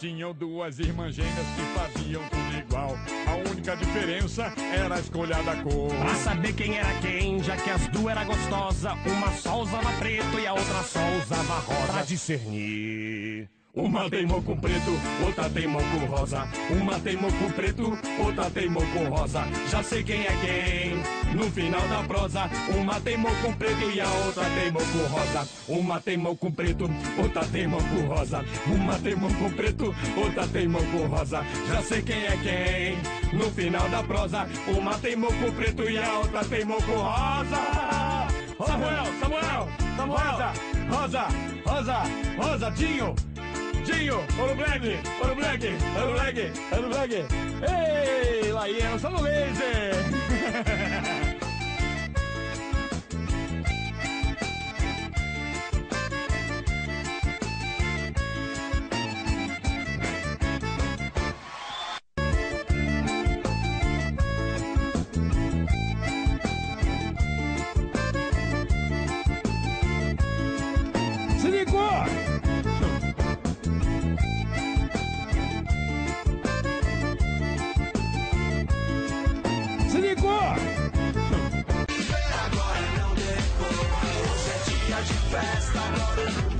Tinham duas irmãs gêmeas que faziam tudo igual. A única diferença era a escolha da cor. Pra saber quem era quem, já que as duas eram gostosas, uma só usava preto e a outra só usava rosa. Pra discernir. Uma teimou com preto, outra teimou com rosa. Uma teimou com preto, outra teimou com rosa. Já sei quem é quem, no final da prosa. Uma teimou com preto e a outra teimou com rosa. Uma teimou com preto, outra teimou com rosa. Uma teimou com preto, outra teimou com rosa. Já sei quem é quem, no final da prosa. Uma teimou com preto e a outra teimou com rosa. Samuel, Rosa, Dinho, Ouro Black. Ei, Laíra, só no laser. Se ligou? Se ligou? Agora não depois, hoje é dia de festa, agora não